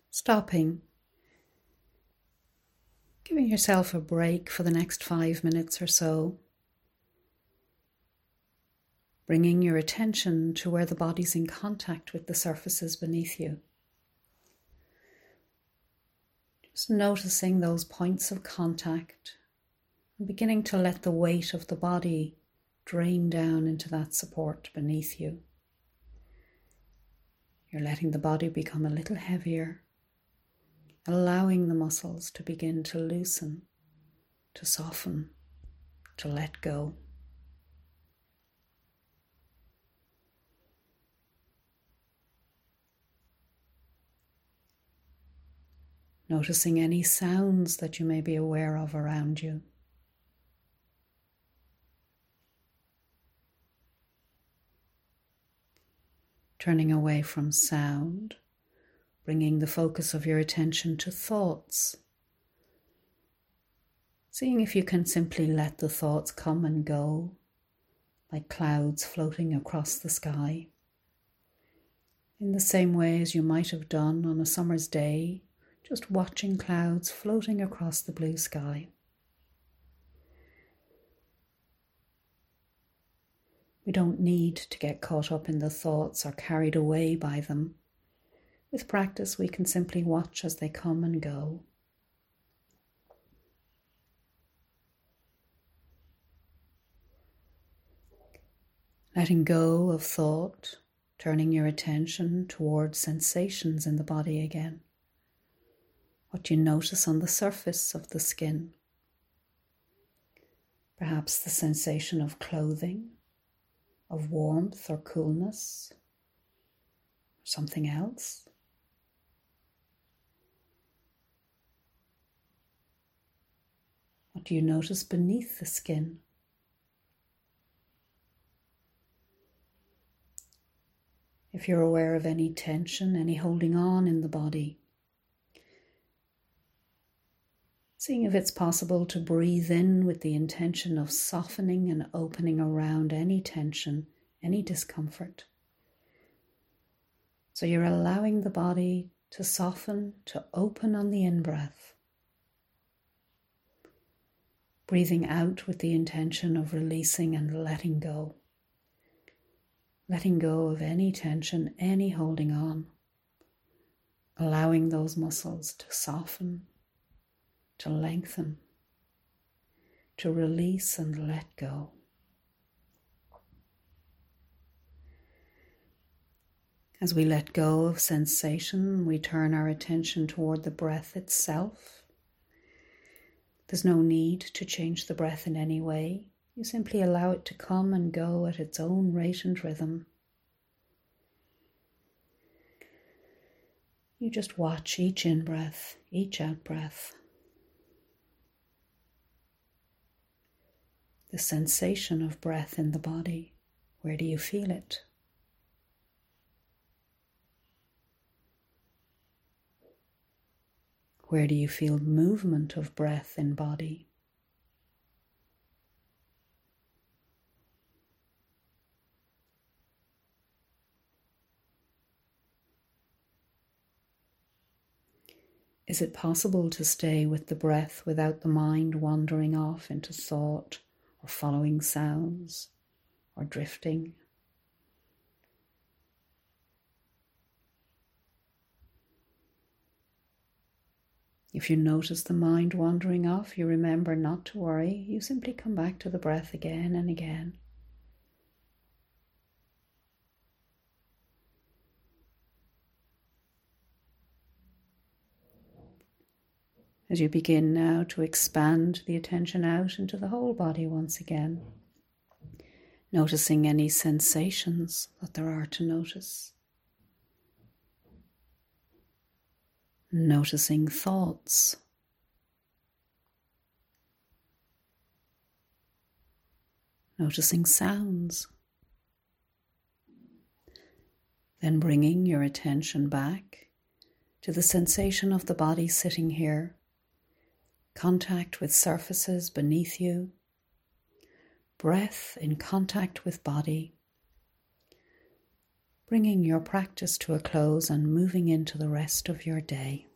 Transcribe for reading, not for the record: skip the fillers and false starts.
stopping, giving yourself a break for the next 5 minutes or so, bringing your attention to where the body's in contact with the surfaces beneath you. Just noticing those points of contact and beginning to let the weight of the body drain down into that support beneath you. You're letting the body become a little heavier, allowing the muscles to begin to loosen, to soften, to let go. Noticing any sounds that you may be aware of around you. Turning away from sound, bringing the focus of your attention to thoughts. Seeing if you can simply let the thoughts come and go, like clouds floating across the sky. In the same way as you might have done on a summer's day, just watching clouds floating across the blue sky. We don't need to get caught up in the thoughts or carried away by them. With practice, we can simply watch as they come and go. Letting go of thought, turning your attention towards sensations in the body again. What you notice on the surface of the skin. Perhaps the sensation of clothing, of warmth or coolness, or something else. What do you notice beneath the skin? If you're aware of any tension, any holding on in the body, seeing if it's possible to breathe in with the intention of softening and opening around any tension, any discomfort. So you're allowing the body to soften, to open on the in-breath. Breathing out with the intention of releasing and letting go. Letting go of any tension, any holding on. Allowing those muscles to soften, to lengthen, to release and let go. As we let go of sensation, we turn our attention toward the breath itself. There's no need to change the breath in any way. You simply allow it to come and go at its own rate and rhythm. You just watch each in-breath, each out-breath. The sensation of breath in the body. Where do you feel it? Where do you feel movement of breath in body? Is it possible to stay with the breath without the mind wandering off into thought or following sounds or drifting? If you notice the mind wandering off, you remember not to worry. You simply come back to the breath again and again. As you begin now to expand the attention out into the whole body once again, noticing any sensations that there are to notice. Noticing thoughts. Noticing sounds. Then bringing your attention back to the sensation of the body sitting here, contact with surfaces beneath you, breath in contact with body, bringing your practice to a close and moving into the rest of your day.